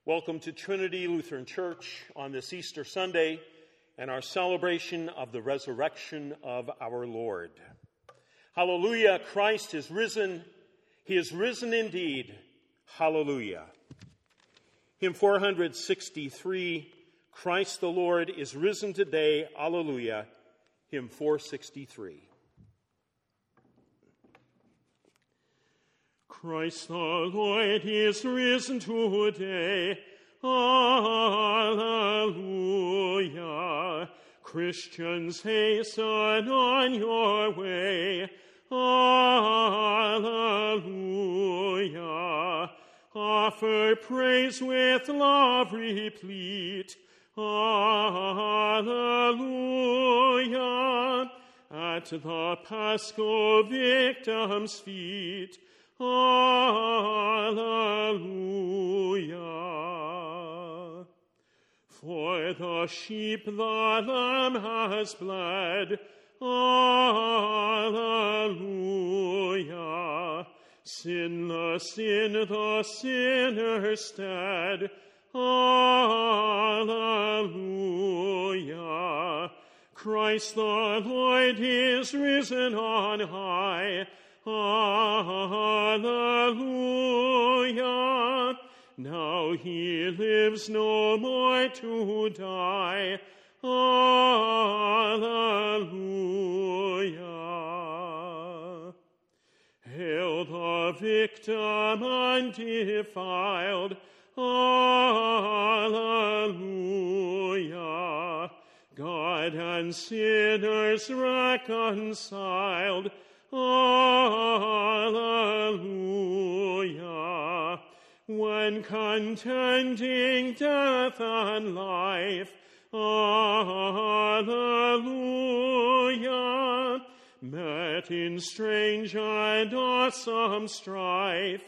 Welcome to Trinity Lutheran Church on this Easter Sunday and our celebration of the resurrection of our Lord. Hallelujah, Christ is risen. He is risen indeed. Hallelujah. Hymn 463, Christ the Lord is risen today. Hallelujah. Hymn 463. Christ the Lord is risen today. Alleluia. Christians, hasten on your way. Alleluia. Offer praise with love replete. Alleluia. At the Paschal victim's feet. Alleluia. For the sheep the Lamb has bled. Alleluia. Sinless in the sinner's stead. Alleluia. Christ the Lord is risen on high. Alleluia. Now he lives no more to die. Alleluia. Hail the victim undefiled. Alleluia. God and sinners reconciled. Alleluia. When contending death and life, alleluia. Met in strange and awesome strife,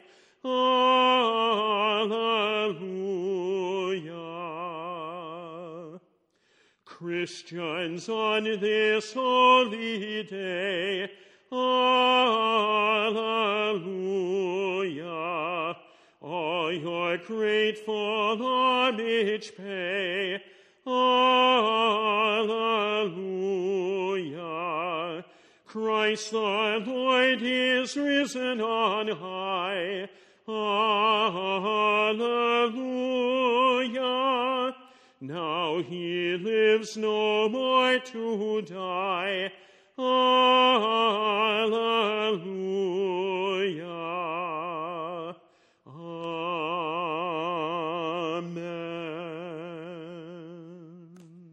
alleluia. Christians on this holy day, alleluia. All your grateful homage pay. Alleluia. Christ the Lord is risen on high. Alleluia. Now he lives no more to die. Alleluia. Amen.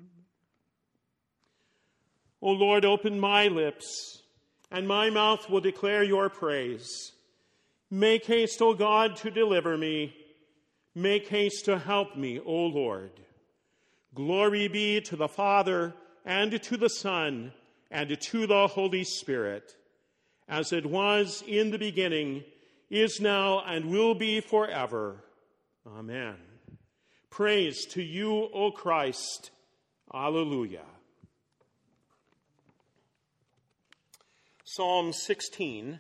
O Lord, open my lips, and my mouth will declare your praise. Make haste, O God, to deliver me. Make haste to help me, O Lord. Glory be to the Father, and to the Son, and to the Holy Spirit, as it was in the beginning, is now, and will be forever. Amen. Praise to you, O Christ. Alleluia. Psalm 16.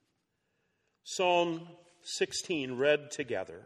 Psalm 16, read together.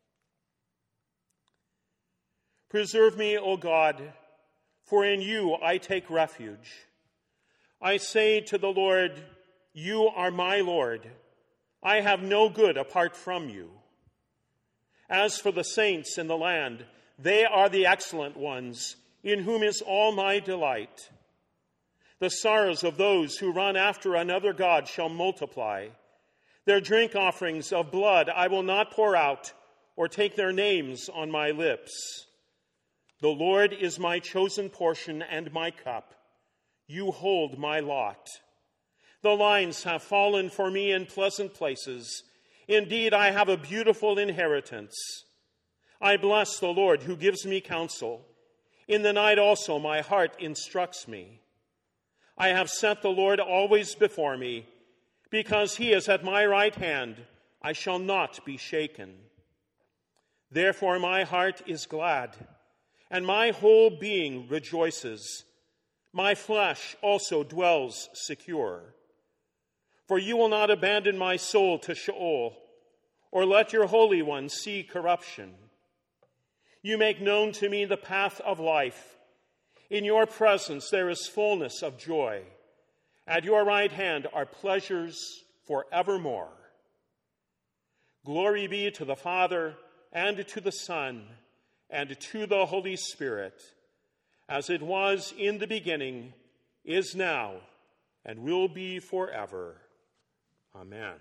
Preserve me, O God, for in you I take refuge. I say to the Lord, you are my Lord. I have no good apart from you. As for the saints in the land, they are the excellent ones, in whom is all my delight. The sorrows of those who run after another god shall multiply. Their drink offerings of blood I will not pour out, or take their names on my lips. The Lord is my chosen portion and my cup. You hold my lot. The lines have fallen for me in pleasant places. Indeed, I have a beautiful inheritance. I bless the Lord who gives me counsel. In the night also my heart instructs me. I have set the Lord always before me. Because he is at my right hand, I shall not be shaken. Therefore my heart is glad, and my whole being rejoices. My flesh also dwells secure. For you will not abandon my soul to Sheol, or let your Holy One see corruption. You make known to me the path of life. In your presence there is fullness of joy. At your right hand are pleasures forevermore. Glory be to the Father, and to the Son, and to the Holy Spirit, as it was in the beginning, is now, and will be forever. Amen.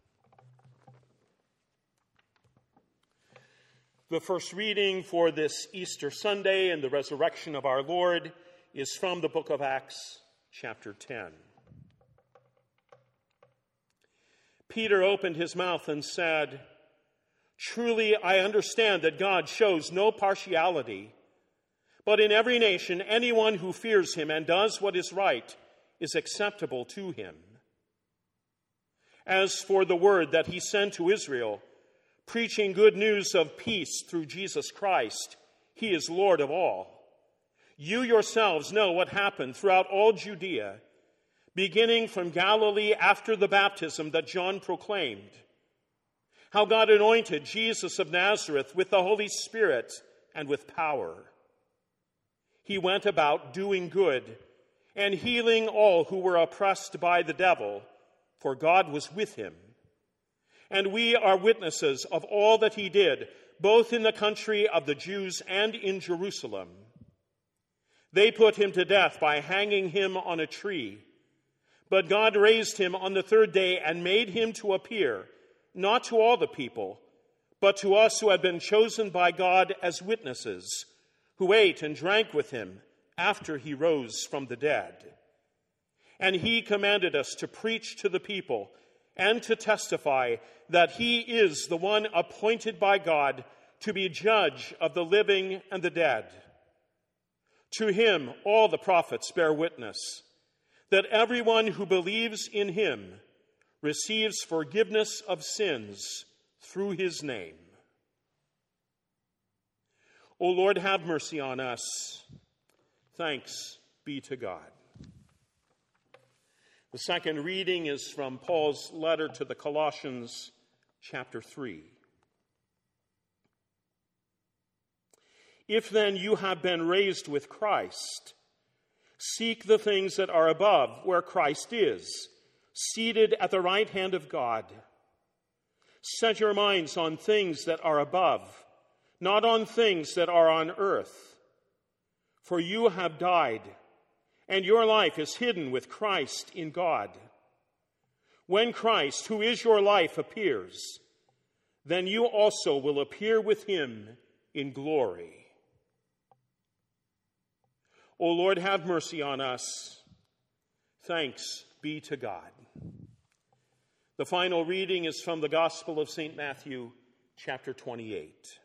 The first reading for this Easter Sunday and the resurrection of our Lord is from the book of Acts, chapter 10. Peter opened his mouth and said, "Truly I understand that God shows no partiality, but in every nation anyone who fears him and does what is right is acceptable to him. As for the word that he sent to Israel, preaching good news of peace through Jesus Christ, he is Lord of all. You yourselves know what happened throughout all Judea, beginning from Galilee after the baptism that John proclaimed, how God anointed Jesus of Nazareth with the Holy Spirit and with power. He went about doing good and healing all who were oppressed by the devil, for God was with him. And we are witnesses of all that he did, both in the country of the Jews and in Jerusalem. They put him to death by hanging him on a tree. But God raised him on the third day and made him to appear, not to all the people, but to us who had been chosen by God as witnesses, who ate and drank with him after he rose from the dead. And he commanded us to preach to the people and to testify that he is the one appointed by God to be judge of the living and the dead. To him all the prophets bear witness that everyone who believes in him receives forgiveness of sins through his name. O Lord, have mercy on us. Thanks be to God." The second reading is from Paul's letter to the Colossians, chapter 3. If then you have been raised with Christ, seek the things that are above, where Christ is, seated at the right hand of God. Set your minds on things that are above, not on things that are on earth. For you have died, and your life is hidden with Christ in God. When Christ, who is your life, appears, then you also will appear with him in glory. O Lord, have mercy on us. Thanks be to God. The final reading is from the Gospel of St. Matthew, chapter 28.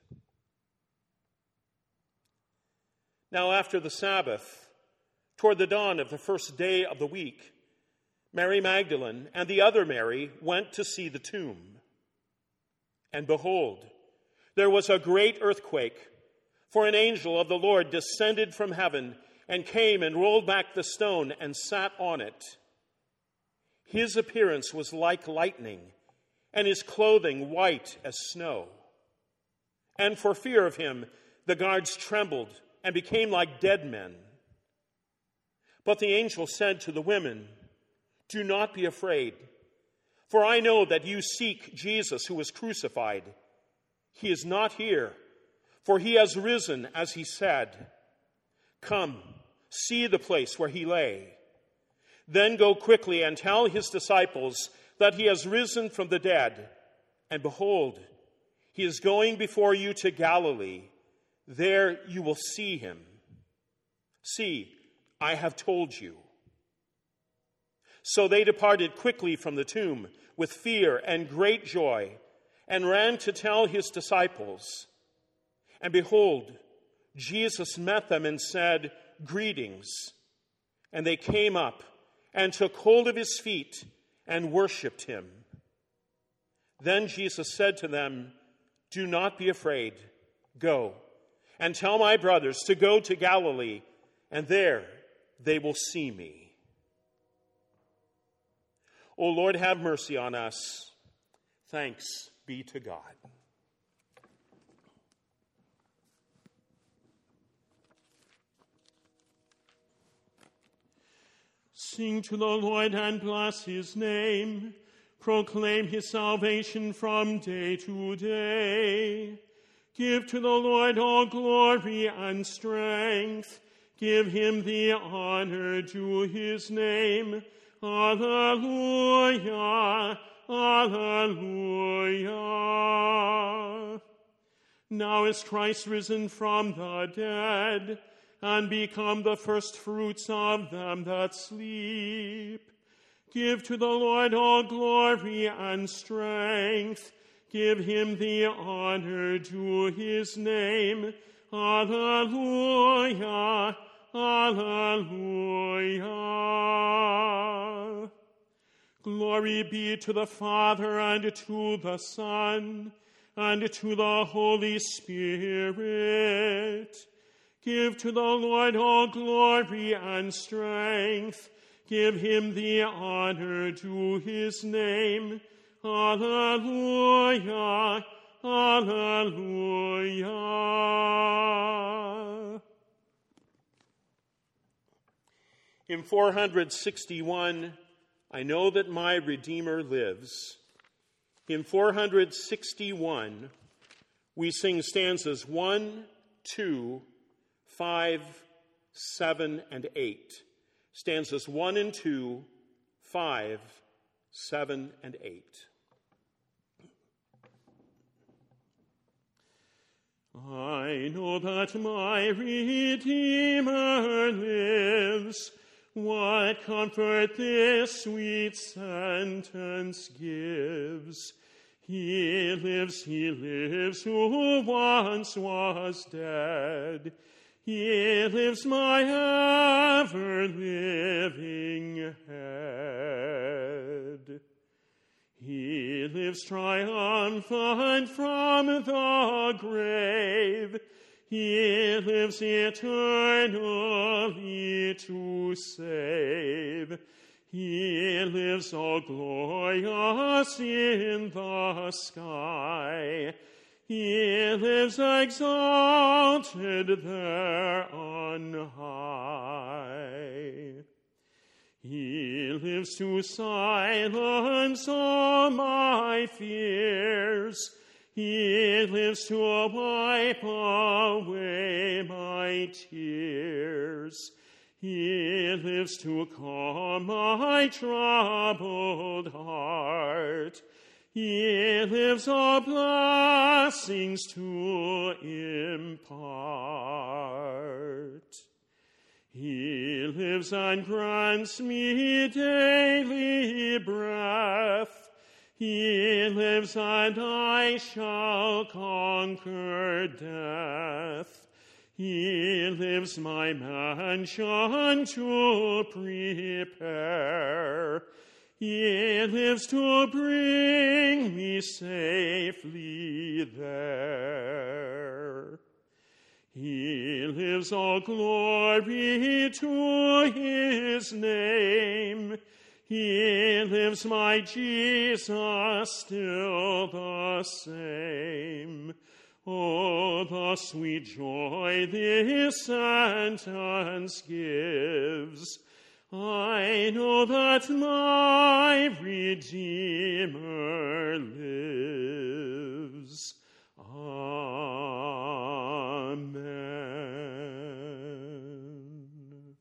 Now after the Sabbath, toward the dawn of the first day of the week, Mary Magdalene and the other Mary went to see the tomb. And behold, there was a great earthquake, for an angel of the Lord descended from heaven and came and rolled back the stone and sat on it. His appearance was like lightning, and his clothing white as snow. And for fear of him, the guards trembled and became like dead men. But the angel said to the women, "Do not be afraid, for I know that you seek Jesus who was crucified. He is not here, for he has risen as he said. Come, see the place where he lay. Then go quickly and tell his disciples that he has risen from the dead. And behold, he is going before you to Galilee. There you will see him. See, I have told you." So they departed quickly from the tomb with fear and great joy, and ran to tell his disciples. And behold, Jesus met them and said, "Greetings." And they came up and took hold of his feet and worshipped him. Then Jesus said to them, "Do not be afraid. Go and tell my brothers to go to Galilee, and there they will see me." O Lord, have mercy on us. Thanks be to God. Sing to the Lord and bless his name. Proclaim his salvation from day to day. Give to the Lord all glory and strength. Give him the honor due his name. Alleluia, alleluia. Now is Christ risen from the dead, and become the first fruits of them that sleep. Give to the Lord all glory and strength. Give him the honor due his name. Alleluia, alleluia. Glory be to the Father, and to the Son, and to the Holy Spirit. Give to the Lord all glory and strength. Give him the honor due his name. Alleluia, alleluia. In 461, I know that my Redeemer lives. In 461, we sing stanzas 1, 2, 5, 7, and 8. Stanzas 1 and 2, 5, 7, and 8. I know that my Redeemer lives. What comfort this sweet sentence gives. He lives, who once was dead. He lives, my ever-living head. He lives triumphant from the grave. He lives eternally to save. He lives all glorious in the sky. He lives exalted there on high. He lives to silence all my fears. He lives to wipe away my tears. He lives to calm my troubled heart. He lives all blessings to impart. He lives and grants me daily breath. He lives and I shall conquer death. He lives my mansion to prepare. He lives to bring me safely there. He lives, all glory to his name. He lives, my Jesus, still the same. Oh, the sweet joy this sentence gives. I know that my Redeemer lives. Amen.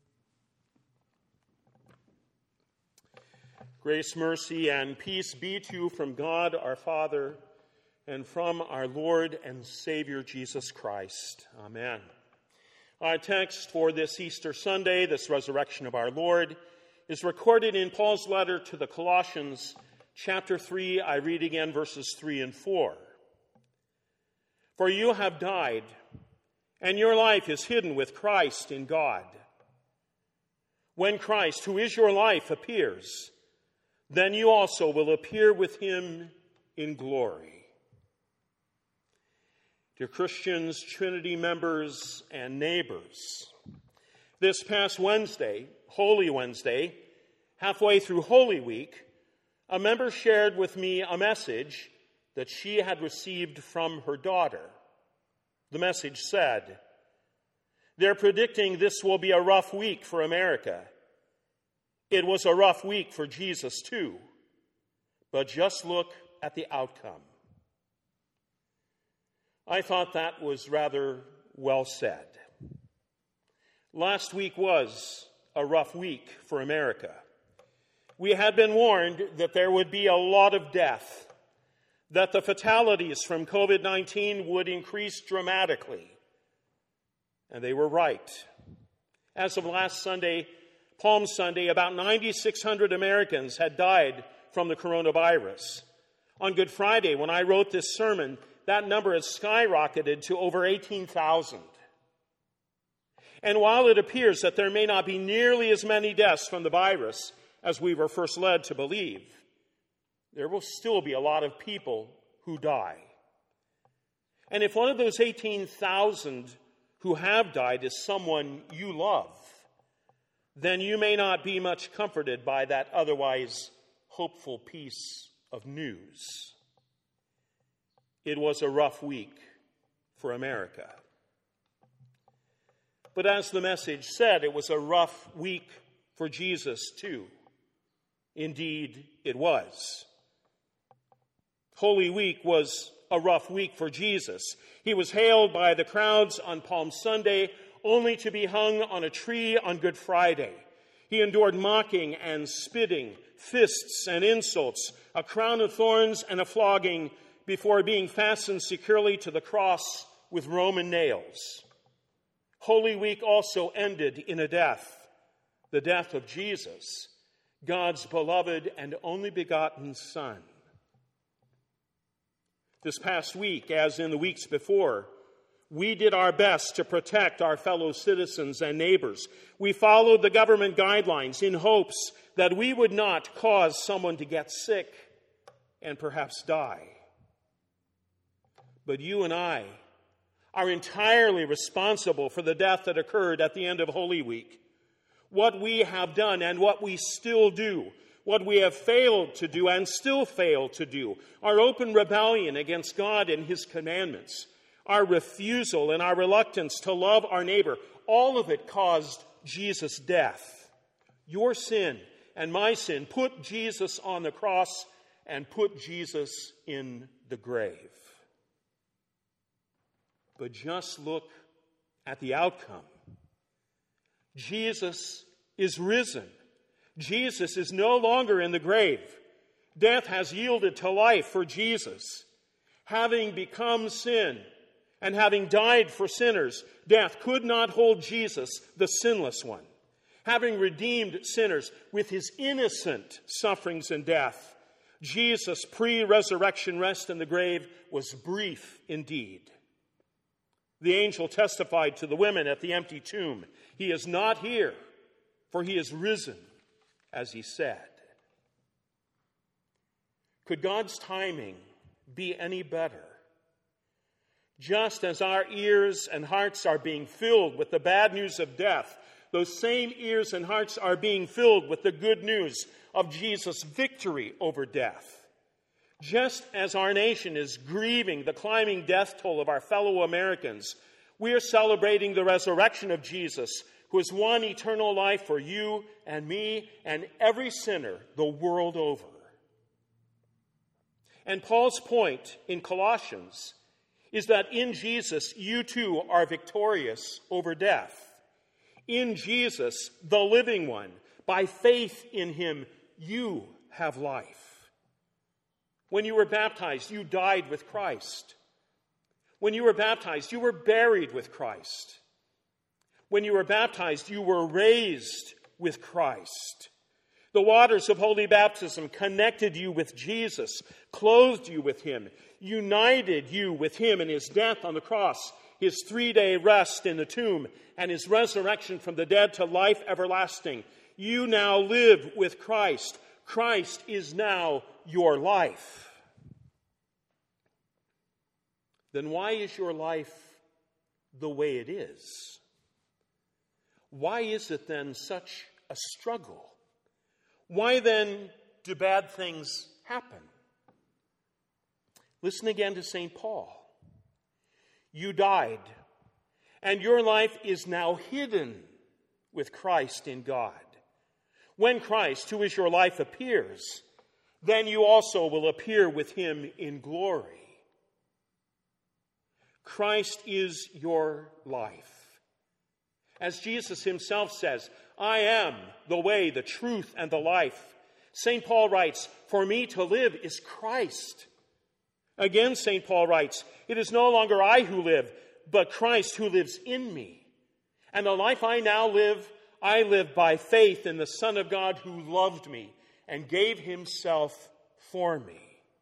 Grace, mercy, and peace be to you from God our Father and from our Lord and Savior Jesus Christ. Amen. Our text for this Easter Sunday, this resurrection of our Lord, is recorded in Paul's letter to the Colossians, chapter 3. I read again verses 3 and 4. For you have died, and your life is hidden with Christ in God. When Christ, who is your life, appears, then you also will appear with him in glory. Dear Christians, Trinity members, and neighbors, this past Wednesday, Holy Wednesday, halfway through Holy Week, a member shared with me a message that she had received from her daughter. The message said, "They're predicting this will be a rough week for America. It was a rough week for Jesus too, but just look at the outcome. I thought that was rather well said. Last week was a rough week for America. We had been warned that there would be a lot of death, that the fatalities from COVID-19 would increase dramatically. And they were right. As of last Sunday, Palm Sunday, about 9,600 Americans had died from the coronavirus. On Good Friday, when I wrote this sermon, that number had skyrocketed to over 18,000. And while it appears that there may not be nearly as many deaths from the virus as we were first led to believe, there will still be a lot of people who die. And if one of those 18,000 who have died is someone you love, then you may not be much comforted by that otherwise hopeful piece of news. It was a rough week for America. But as the message said, it was a rough week for Jesus too. Indeed, it was. Holy Week was a rough week for Jesus. He was hailed by the crowds on Palm Sunday, only to be hung on a tree on Good Friday. He endured mocking and spitting, fists and insults, a crown of thorns and a flogging before being fastened securely to the cross with Roman nails. Holy Week also ended in a death, the death of Jesus, God's beloved and only begotten Son. This past week, as in the weeks before, we did our best to protect our fellow citizens and neighbors. We followed the government guidelines in hopes that we would not cause someone to get sick and perhaps die. But you and I are entirely responsible for the death that occurred at the end of Holy Week. What we have done and what we still do, what we have failed to do and still fail to do, our open rebellion against God and His commandments, our refusal and our reluctance to love our neighbor, all of it caused Jesus' death. Your sin and my sin put Jesus on the cross and put Jesus in the grave. But just look at the outcome. Jesus is risen. Jesus is no longer in the grave. Death has yielded to life for Jesus. Having become sin and having died for sinners, death could not hold Jesus, the sinless one. Having redeemed sinners with His innocent sufferings and death, Jesus' pre-resurrection rest in the grave was brief indeed. The angel testified to the women at the empty tomb, "He is not here, for He is risen, as He said." Could God's timing be any better? Just as our ears and hearts are being filled with the bad news of death, those same ears and hearts are being filled with the good news of Jesus' victory over death. Just as our nation is grieving the climbing death toll of our fellow Americans, we are celebrating the resurrection of Jesus, who has won eternal life for you and me and every sinner the world over. And Paul's point in Colossians is that in Jesus, you too are victorious over death. In Jesus, the living one, by faith in Him, you have life. When you were baptized, you died with Christ. When you were baptized, you were buried with Christ. When you were baptized, you were raised with Christ. The waters of holy baptism connected you with Jesus, clothed you with Him, united you with Him in His death on the cross, His 3-day rest in the tomb, and His resurrection from the dead to life everlasting. You now live with Christ. Christ is now your life. Then why is your life the way it is? Why is it then such a struggle? Why then do bad things happen? Listen again to St. Paul. You died, and your life is now hidden with Christ in God. When Christ, who is your life, appears, then you also will appear with him in glory. Christ is your life. As Jesus himself says, I am the way, the truth, and the life. St. Paul writes, for me to live is Christ. Again, St. Paul writes, it is no longer I who live, but Christ who lives in me. And the life I now live, I live by faith in the Son of God who loved me and gave himself for me.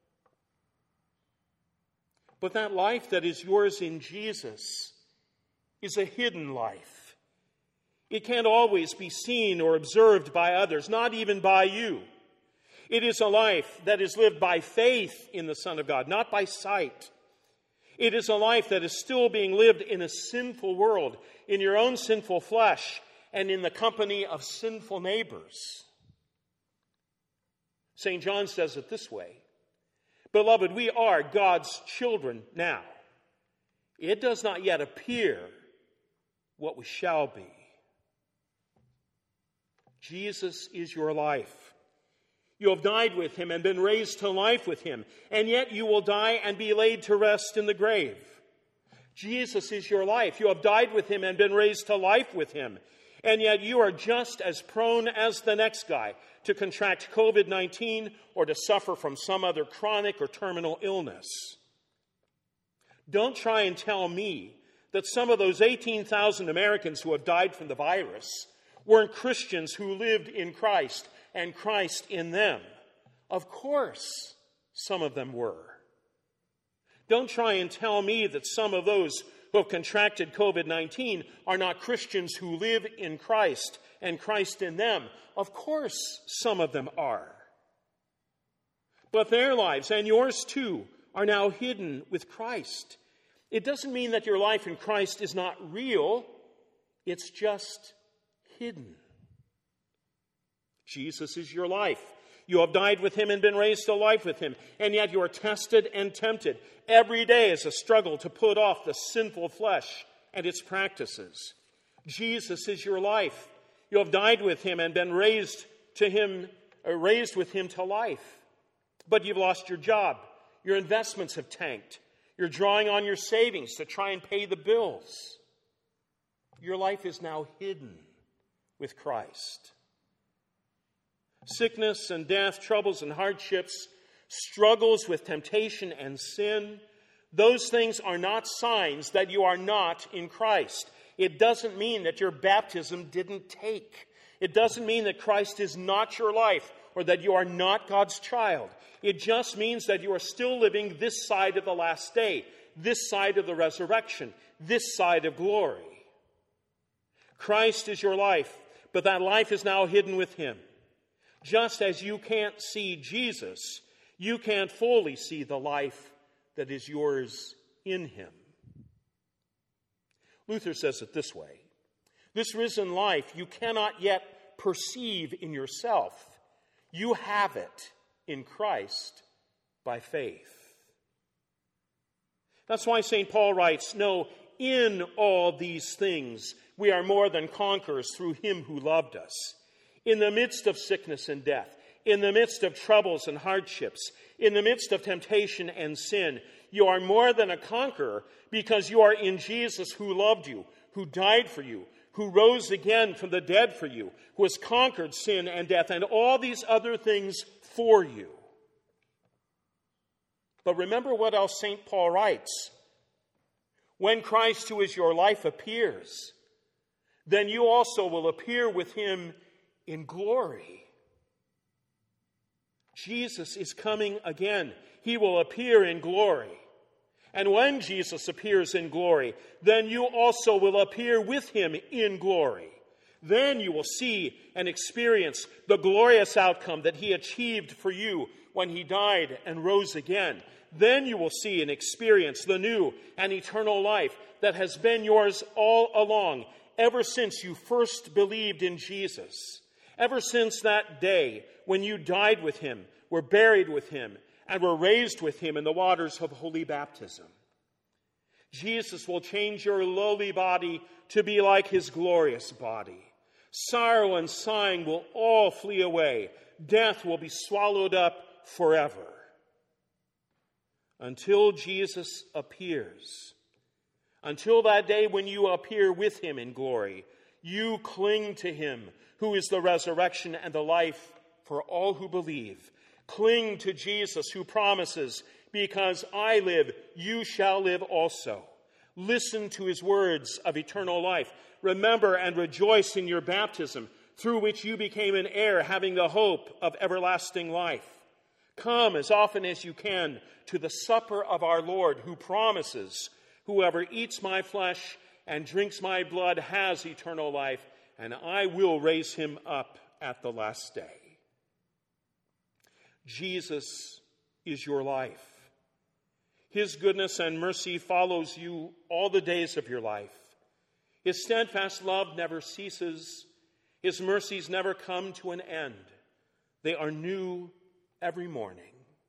But that life that is yours in Jesus is a hidden life. It can't always be seen or observed by others, not even by you. It is a life that is lived by faith in the Son of God, not by sight. It is a life that is still being lived in a sinful world, in your own sinful flesh, and in the company of sinful neighbors. St. John says it this way, beloved, we are God's children now. It does not yet appear what we shall be. Jesus is your life. You have died with him and been raised to life with him, and yet you will die and be laid to rest in the grave. Jesus is your life. You have died with him and been raised to life with him, and yet you are just as prone as the next guy to contract COVID-19 or to suffer from some other chronic or terminal illness. Don't try and tell me that some of those 18,000 Americans who have died from the virus weren't Christians who lived in Christ and Christ in them. Of course, some of them were. Don't try and tell me that some of those who have contracted COVID-19 are not Christians who live in Christ and Christ in them. Of course, some of them are. But their lives, and yours too, are now hidden with Christ. It doesn't mean that your life in Christ is not real. It's just hidden. Jesus is your life. You have died with him and been raised to life with him, and yet you are tested and tempted. Every day is a struggle to put off the sinful flesh and its practices. Jesus is your life. You have died with him and been raised with him to life. But you've lost your job. Your investments have tanked. You're drawing on your savings to try and pay the bills. Your life is now hidden with Christ. Sickness and death, troubles and hardships, struggles with temptation and sin, those things are not signs that you are not in Christ. It doesn't mean that your baptism didn't take. It doesn't mean that Christ is not your life or that you are not God's child. It just means that you are still living this side of the last day, this side of the resurrection, this side of glory. Christ is your life, but that life is now hidden with him. Just as you can't see Jesus, you can't fully see the life that is yours in him. Luther says it this way: this risen life you cannot yet perceive in yourself. You have it in Christ by faith. That's why St. Paul writes, no, in all these things we are more than conquerors through him who loved us. In the midst of sickness and death, in the midst of troubles and hardships, in the midst of temptation and sin, you are more than a conqueror because you are in Jesus who loved you, who died for you, who rose again from the dead for you, who has conquered sin and death and all these other things for you. But remember what else St. Paul writes. When Christ, who is your life, appears, then you also will appear with him in glory. Jesus is coming again. He will appear in glory. And when Jesus appears in glory, then you also will appear with him in glory. Then you will see and experience the glorious outcome that he achieved for you when he died and rose again. Then you will see and experience the new and eternal life that has been yours all along, ever since you first believed in Jesus. Ever since that day when you died with him, were buried with him, and were raised with him in the waters of holy baptism. Jesus will change your lowly body to be like his glorious body, Sorrow and sighing will all flee away. Death will be swallowed up forever. Until Jesus appears, until that day when you appear with him in glory, you cling to him who is the resurrection and the life for all who believe. Cling to Jesus who promises, because I live, you shall live also. Listen to his words of eternal life. Remember and rejoice in your baptism, through which you became an heir, having the hope of everlasting life. Come as often as you can to the supper of our Lord, who promises, whoever eats my flesh and drinks my blood has eternal life, and I will raise him up at the last day. Jesus is your life. His goodness and mercy follows you all the days of your life. His steadfast love never ceases. His mercies never come to an end. They are new every morning.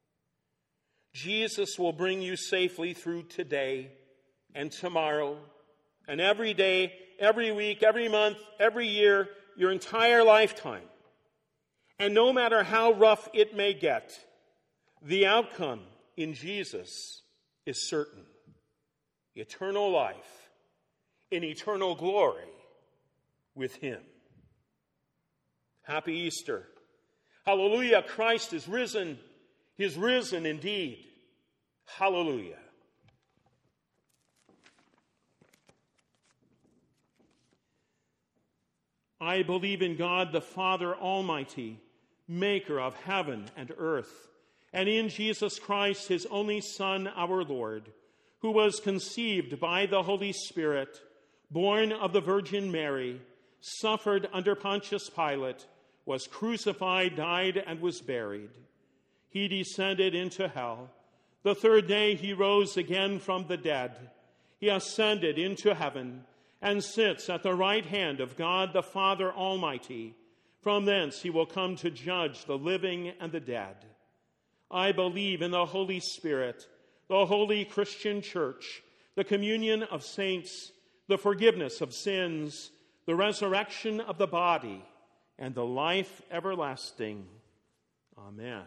Jesus will bring you safely through today and tomorrow and every day, every week, every month, every year, your entire lifetime. And no matter how rough it may get, the outcome in Jesus is certain. Eternal life in eternal glory with him. Happy Easter. Hallelujah, Christ is risen. He is risen indeed. Hallelujah. I believe in God, the Father Almighty, maker of heaven and earth, and in Jesus Christ, his only Son, our Lord, who was conceived by the Holy Spirit, born of the Virgin Mary, suffered under Pontius Pilate, was crucified, died, and was buried. He descended into hell. The third day he rose again from the dead. He ascended into heaven and sits at the right hand of God the Father Almighty. From thence he will come to judge the living and the dead. I believe in the Holy Spirit, the holy Christian church, the communion of saints, the forgiveness of sins, the resurrection of the body, and the life everlasting. Amen.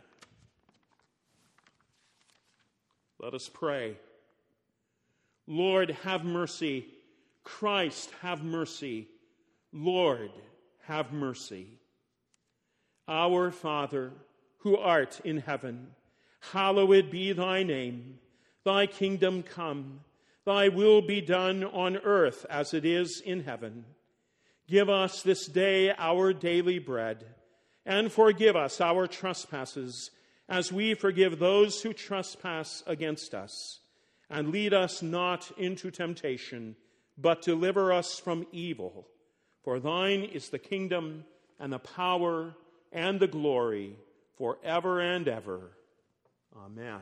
Let us pray. Lord, have mercy. Christ, have mercy. Lord, have mercy. Our Father, who art in heaven, hallowed be thy name. Thy kingdom come. Thy will be done on earth as it is in heaven. Give us this day our daily bread, and forgive us our trespasses, as we forgive those who trespass against us. And lead us not into temptation, but deliver us from evil. For thine is the kingdom, and the power, and the glory, forever and ever. Amen.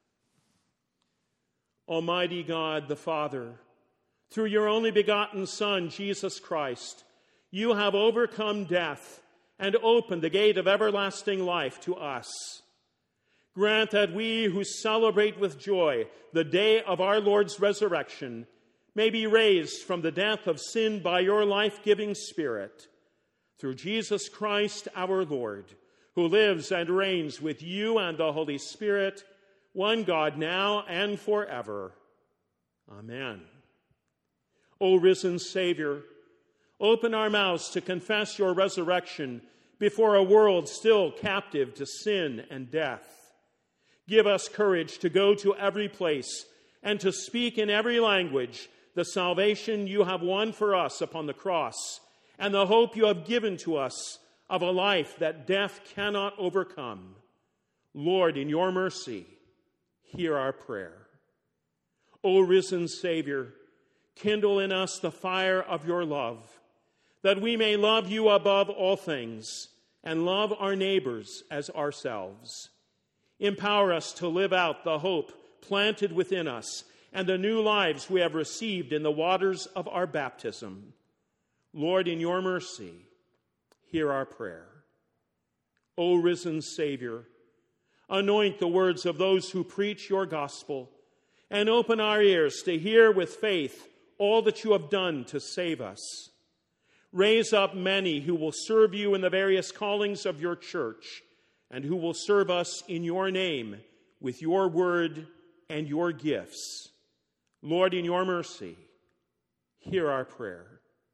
Almighty God, the Father, through your only begotten Son, Jesus Christ, you have overcome death and opened the gate of everlasting life to us. Grant that we who celebrate with joy the day of our Lord's resurrection may be raised from the death of sin by your life-giving Spirit, through Jesus Christ our Lord, who lives and reigns with you and the Holy Spirit, one God, now and forever. Amen. O risen Savior, open our mouths to confess your resurrection before a world still captive to sin and death. Give us courage to go to every place and to speak in every language the salvation you have won for us upon the cross and the hope you have given to us of a life that death cannot overcome. Lord, in your mercy, hear our prayer. O risen Savior, kindle in us the fire of your love, that we may love you above all things and love our neighbors as ourselves. Empower us to live out the hope planted within us and the new lives we have received in the waters of our baptism. Lord, in your mercy, hear our prayer. O risen Savior, anoint the words of those who preach your gospel and open our ears to hear with faith all that you have done to save us. Raise up many who will serve you in the various callings of your church, and who will serve us in your name with your word and your gifts. Lord, in your mercy, hear our prayer.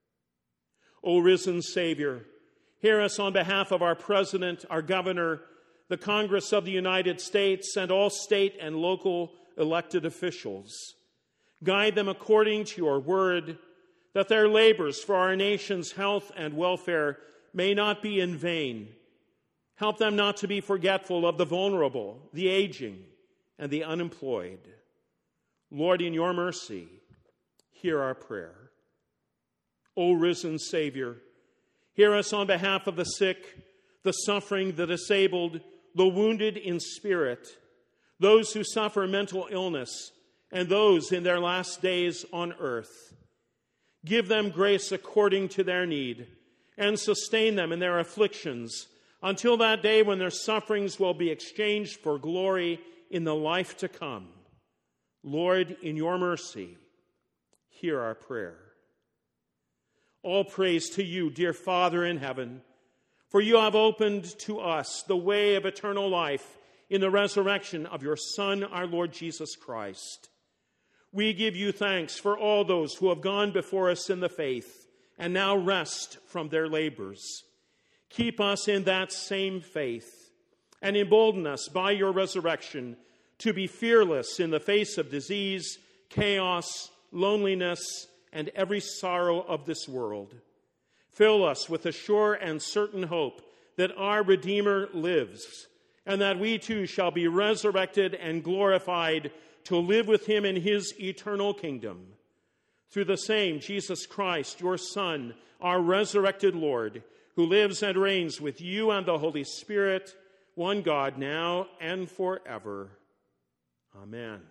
O risen Savior, hear us on behalf of our President, our Governor, the Congress of the United States, and all state and local elected officials. Guide them according to your word, that their labors for our nation's health and welfare may not be in vain. Help them not to be forgetful of the vulnerable, the aging, and the unemployed. Lord, in your mercy, hear our prayer. O risen Savior, hear us on behalf of the sick, the suffering, the disabled, the wounded in spirit, those who suffer mental illness, and those in their last days on earth. Give them grace according to their need, and sustain them in their afflictions until that day when their sufferings will be exchanged for glory in the life to come. Lord, in your mercy, hear our prayer. All praise to you, dear Father in heaven, for you have opened to us the way of eternal life in the resurrection of your Son, our Lord Jesus Christ. We give you thanks for all those who have gone before us in the faith and now rest from their labors. Keep us in that same faith and embolden us by your resurrection to be fearless in the face of disease, chaos, loneliness, and every sorrow of this world. Fill us with a sure and certain hope that our Redeemer lives, and that we too shall be resurrected and glorified to live with him in his eternal kingdom. Through the same Jesus Christ, your Son, our resurrected Lord, who lives and reigns with you and the Holy Spirit, one God, now and forever. Amen.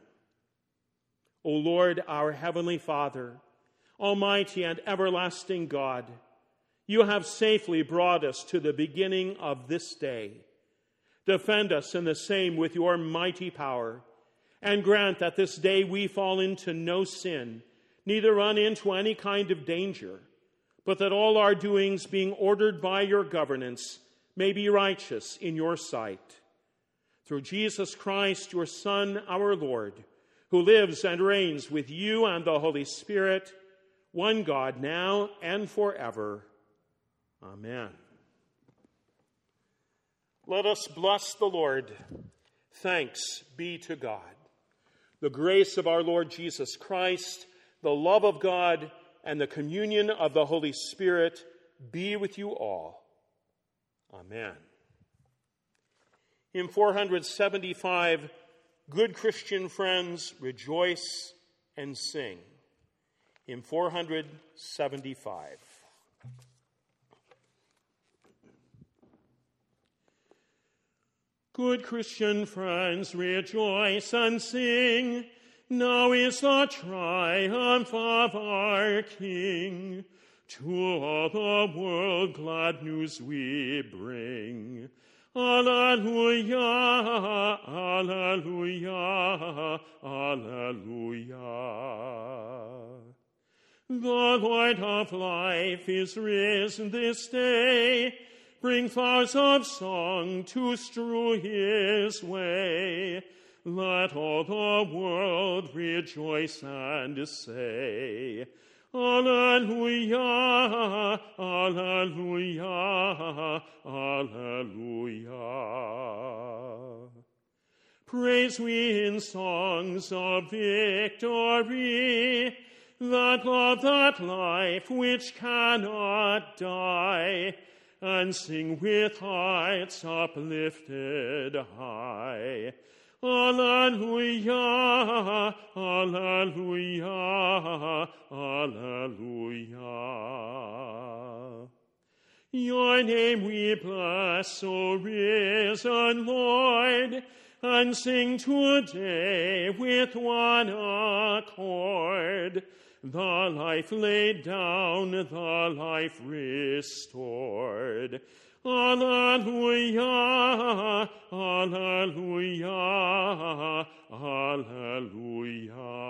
O Lord, our heavenly Father, almighty and everlasting God, you have safely brought us to the beginning of this day. Defend us in the same with your mighty power, and grant that this day we fall into no sin, neither run into any kind of danger, but that all our doings, being ordered by your governance, may be righteous in your sight. Through Jesus Christ, your Son, our Lord, who lives and reigns with you and the Holy Spirit, one God, now and forever. Amen. Let us bless the Lord. Thanks be to God. The grace of our Lord Jesus Christ, the love of God, and the communion of the Holy Spirit be with you all. Amen. Hymn 475, Good Christian Friends, Rejoice and Sing. Hymn 475. Good Christian friends, rejoice and sing. Now is the triumph of our King. To all the world glad news we bring. Alleluia, alleluia, alleluia. The Lord of life is risen this day. Bring flowers of song to strew his way. Let all the world rejoice and say, Alleluia, alleluia, alleluia. Praise we in songs of victory, that love, that life which cannot die, and sing with hearts uplifted high. Alleluia, alleluia, alleluia. Your name we bless, O risen Lord, and sing today with one accord. The life laid down, the life restored. Alleluia, alleluia, alleluia.